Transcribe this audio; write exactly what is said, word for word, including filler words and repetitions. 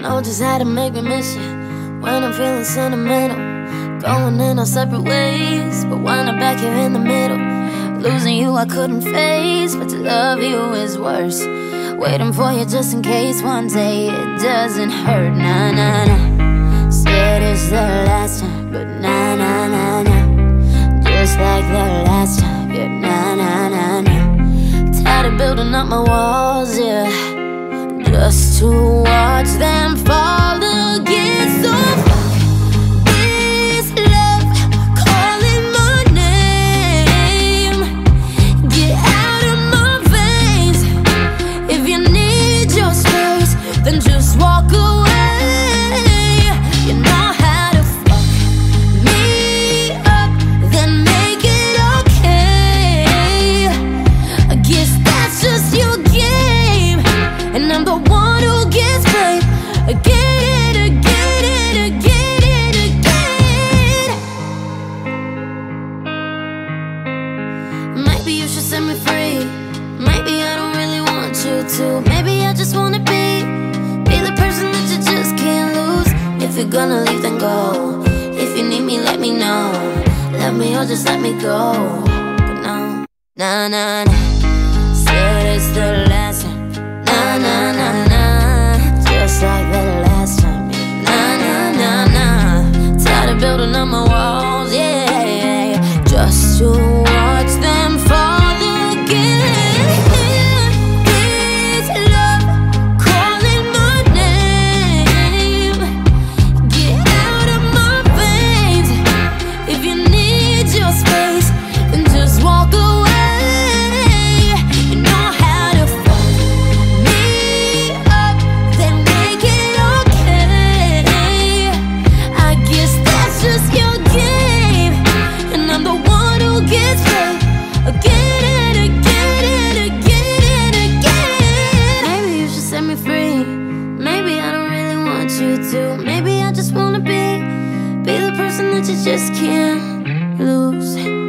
know just how to make me miss you when I'm feeling sentimental. Going in our separate ways, but when I'm back here in the middle. Losing you I couldn't face, but to love you is worse. Waiting for you just in case one day it doesn't hurt. Nah, nah, nah. Said it's the last time, but nah, nah, nah, nah. Just like the last time, yeah, nah, nah, nah, nah. Tired of building up my walls, yeah, just to watch them fall again. So fuck this love calling my name. Get out of my veins. If you need your space, then just walk away. You know how to fuck me up, then make it okay. I guess that's just your game, and I'm the one who gets played. I get it, I get it, I get it again. Maybe you should set me free. Maybe I don't really want you to. Maybe I just wanna be Be the person that you just can't lose. If you're gonna leave, then go. If you need me, let me know. Love me or just let me go. But no, nah, nah, nah. Said it's the last time. Nah, nah, nah, nah. Just like the last time. Nah, nah, nah, nah. Tired of building up my walls, yeah, just to watch them fall again. This love calling my name. Get out of my veins. If you need your space, then just walk away. You know how to fuck me up, then make it okay. I guess that's just your game, and I'm the one who gets paid. I get it, I get it, I get it again. Maybe you should set me free. Maybe I don't really want you to. Maybe I just wanna be Be the person that you just can't lose.